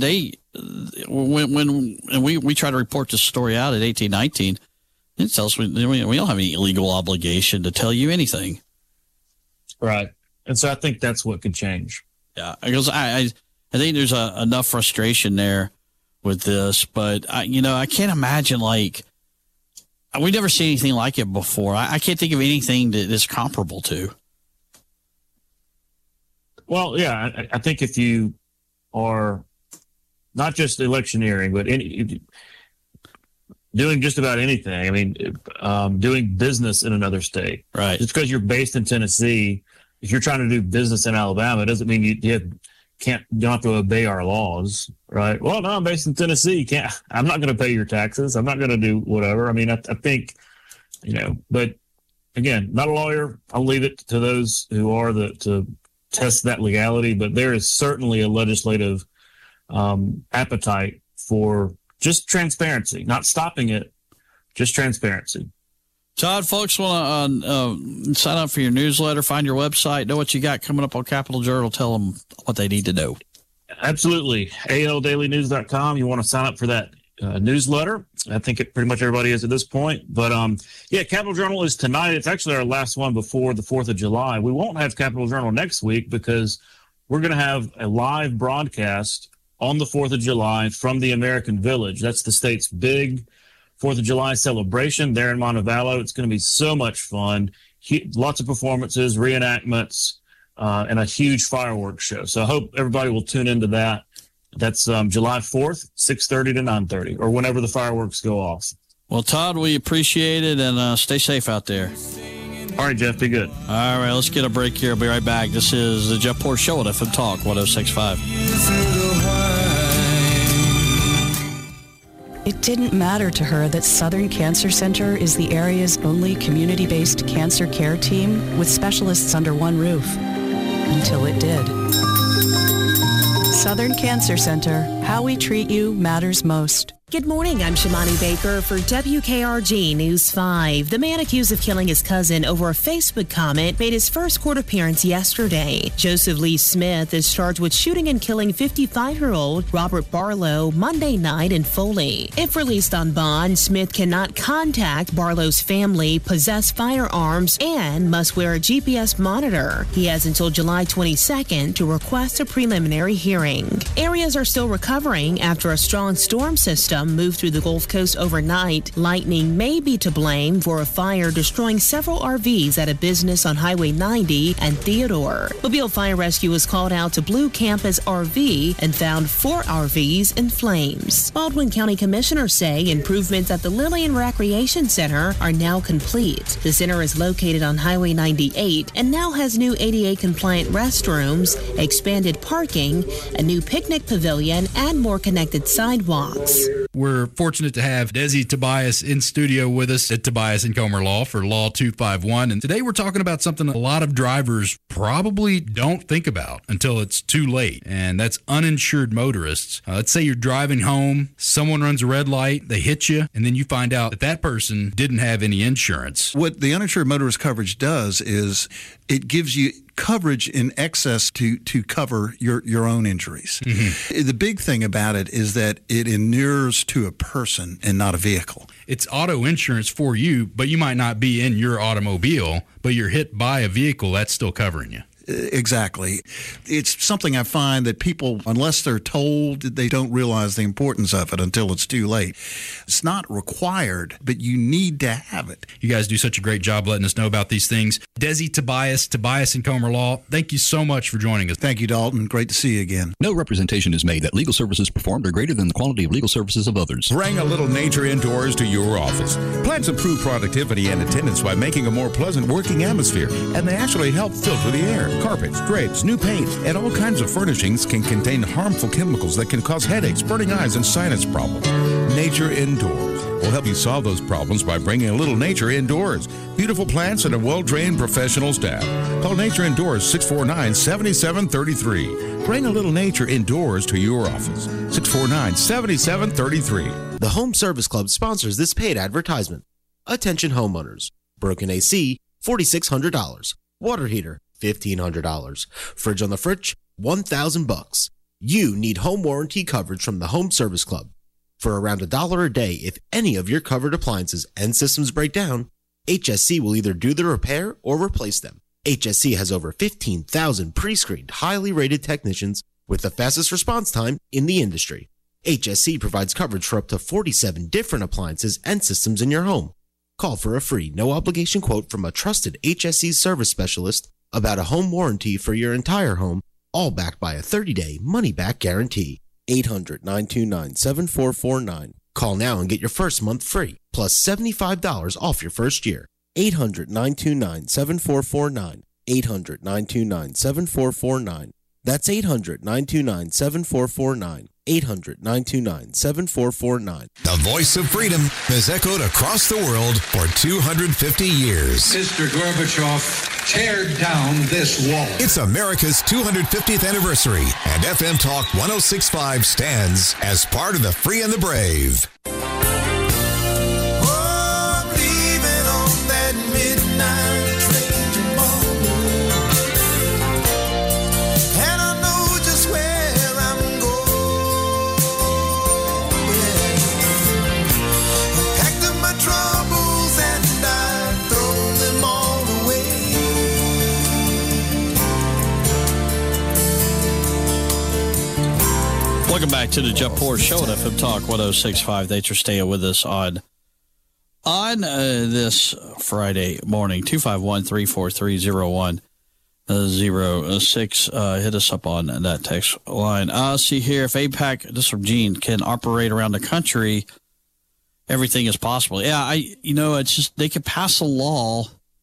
when we try to report this story out at 1819, it tells us we don't have any legal obligation to tell you anything. Right. And so I think that's what could change. Yeah. Because I think there's enough frustration there with this, but I can't imagine, like, we've never seen anything like it before. I can't think of anything that is comparable to. Well, yeah, I think if you are not just electioneering, but doing just about anything, I mean, doing business in another state. Right. Just because you're based in Tennessee, if you're trying to do business in Alabama, it doesn't mean you don't have to obey our laws, right? Well, no, I'm based in Tennessee. I'm not going to pay your taxes. I'm not going to do whatever. I mean, I think, but again, not a lawyer. I'll leave it to those who are to test that legality, but there is certainly a legislative appetite for just transparency, not stopping it, just transparency. Todd, folks want to sign up for your newsletter, find your website, know what you got coming up on Capital Journal, tell them what they need to know. Absolutely. ALDailyNews.com. You want to sign up for that newsletter. I think pretty much everybody is at this point. But, Capital Journal is tonight. It's actually our last one before the 4th of July. We won't have Capital Journal next week because we're going to have a live broadcast on the 4th of July from the American Village. That's the state's big 4th of July celebration there in Montevallo. It's going to be so much fun. Lots of performances, reenactments, and a huge fireworks show. So I hope everybody will tune into that. That's July 4th, 6:30 to 9:30, or whenever the fireworks go off. Well, Todd, we appreciate it, and stay safe out there. All right, Jeff, be good. All right, let's get a break here. I'll be right back. This is the Jeff Porter Show at FM Talk 106.5. It didn't matter to her that Southern Cancer Center is the area's only community-based cancer care team with specialists under one roof. Until it did. Southern Cancer Center. How we treat you matters most. Good morning, I'm Shimani Baker for WKRG News 5. The man accused of killing his cousin over a Facebook comment made his first court appearance yesterday. Joseph Lee Smith is charged with shooting and killing 55-year-old Robert Barlow Monday night in Foley. If released on bond, Smith cannot contact Barlow's family, possess firearms, and must wear a GPS monitor. He has until July 22nd to request a preliminary hearing. Areas are still recovering after a strong storm system moved through the Gulf Coast overnight. Lightning may be to blame for a fire destroying several RVs at a business on Highway 90 and Theodore. Mobile Fire Rescue was called out to Blue Campus RV and found 4 RVs in flames. Baldwin County commissioners say improvements at the Lillian Recreation Center are now complete. The center is located on Highway 98 and now has new ADA-compliant restrooms, expanded parking, a new picnic pavilion, and more connected sidewalks. We're fortunate to have Desi Tobias in studio with us at Tobias & Comer Law for Law 251. And today we're talking about something a lot of drivers probably don't think about until it's too late, and that's uninsured motorists. Let's say you're driving home, someone runs a red light, they hit you, and then you find out that that person didn't have any insurance. What the uninsured motorist coverage does is it gives you coverage in excess to cover your own injuries. Mm-hmm. The big thing about it is that it inures to a person and not a vehicle. It's auto insurance for you, but you might not be in your automobile, but you're hit by a vehicle, that's still covering you. Exactly. It's something I find that people, unless they're told, they don't realize the importance of it until it's too late. It's not required, but you need to have it. You guys do such a great job letting us know about these things. Desi Tobias, Tobias & Comer Law, thank you so much for joining us. Thank you, Dalton. Great to see you again. No representation is made that legal services performed are greater than the quality of legal services of others. Bring a little nature indoors to your office. Plants improve productivity and attendance by making a more pleasant working atmosphere, and they actually help filter the air. Carpets, drapes, new paint, and all kinds of furnishings can contain harmful chemicals that can cause headaches, burning eyes, and sinus problems. Nature Indoors will help you solve those problems by bringing a little nature indoors. Beautiful plants and a well-trained professional staff. Call Nature Indoors 649-7733. Bring a little nature indoors to your office. 649-7733. The Home Service Club sponsors this paid advertisement. Attention homeowners. Broken AC, $4,600. Water heater, $1,500. Fridge on the fridge, $1,000. You need home warranty coverage from the Home Service Club. For around $1 a day, if any of your covered appliances and systems break down, HSC will either do the repair or replace them. HSC has over 15,000 pre-screened, highly rated technicians with the fastest response time in the industry. HSC provides coverage for up to 47 different appliances and systems in your home. Call for a free, no-obligation quote from a trusted HSC service specialist about a home warranty for your entire home, all backed by a 30-day money-back guarantee. 800-929-7449. Call now and get your first month free, plus $75 off your first year. 800-929-7449. 800-929-7449. That's 800-929-7449. 800-929-7449. The voice of freedom has echoed across the world for 250 years. Mr. Gorbachev, tear down this wall. It's America's 250th anniversary, and FM Talk 106.5 stands as part of the free and the brave. Welcome back to the Jeff Poor Show at FM Talk 106.5. Thanks for staying with us on this Friday morning. 251-343-0106. Hit us up on that text line. See here, if AIPAC, this is from Gene, can operate around the country, everything is possible. Yeah, it's just they could pass a law,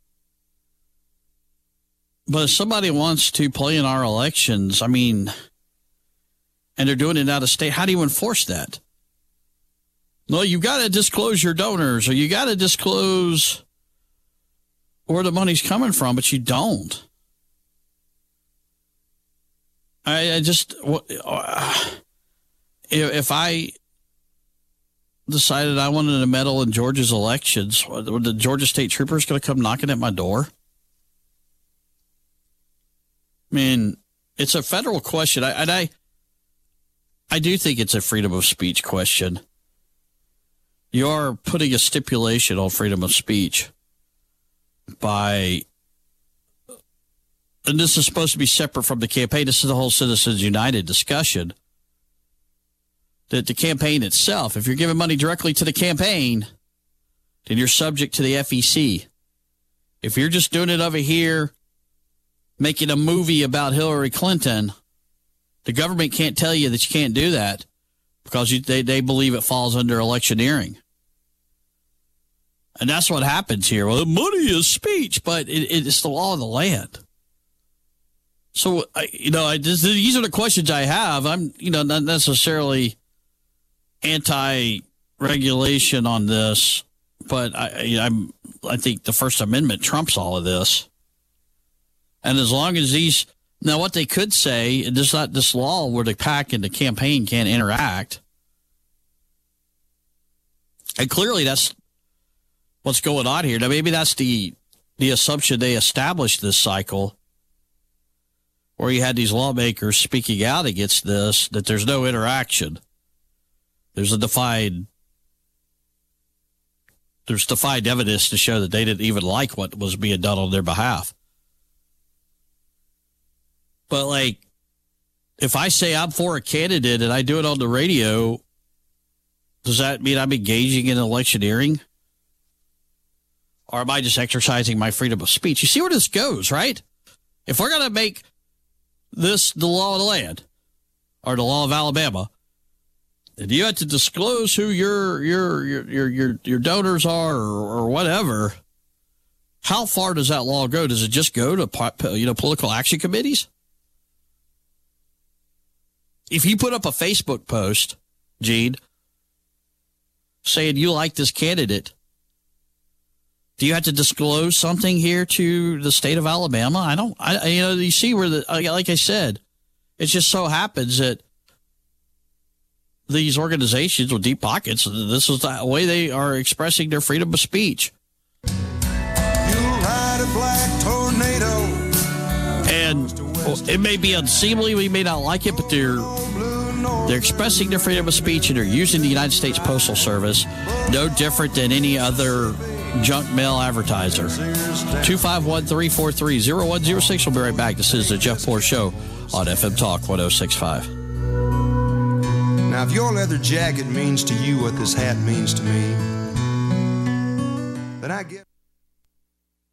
but if somebody wants to play in our elections, and they're doing it out of state, how do you enforce that? No, you got to disclose your donors, or you got to disclose where the money's coming from, but you don't. If I decided I wanted to meddle in Georgia's elections, were the Georgia State Troopers going to come knocking at my door? It's a federal question. I do think it's a freedom of speech question. You are putting a stipulation on freedom of speech and this is supposed to be separate from the campaign. This is the whole Citizens United discussion. That the campaign itself, if you're giving money directly to the campaign, then you're subject to the FEC. If you're just doing it over here, making a movie about Hillary Clinton, the government can't tell you that you can't do that because they believe it falls under electioneering. And that's what happens here. Well, money is speech, but it's the law of the land. So, these are the questions I have. I'm, not necessarily anti-regulation on this, but I think the First Amendment trumps all of this. And as long as now, what they could say, there's not this law where the PAC and the campaign can't interact. And clearly that's what's going on here. Now, maybe that's the assumption they established this cycle, where you had these lawmakers speaking out against this, that there's no interaction. There's defied evidence to show that they didn't even like what was being done on their behalf. But, if I say I'm for a candidate and I do it on the radio, does that mean I'm engaging in electioneering? Or am I just exercising my freedom of speech? You see where this goes, right? If we're going to make this the law of the land, or the law of Alabama, then you have to disclose who your donors are or whatever. How far does that law go? Does it just go to political action committees? If you put up a Facebook post, Gene, saying you like this candidate, do you have to disclose something here to the state of Alabama? You see where like I said, it just so happens that these organizations with deep pockets, this is the way they are expressing their freedom of speech. You'll ride a black tornado. And it may be unseemly, we may not like it, but they're expressing their freedom of speech, and they're using the United States Postal Service no different than any other junk mail advertiser. 251-343-0106. We'll be right back. This is the Jeff Poor Show on FM Talk 106.5. Now, if your leather jacket means to you what this hat means to me, then I get...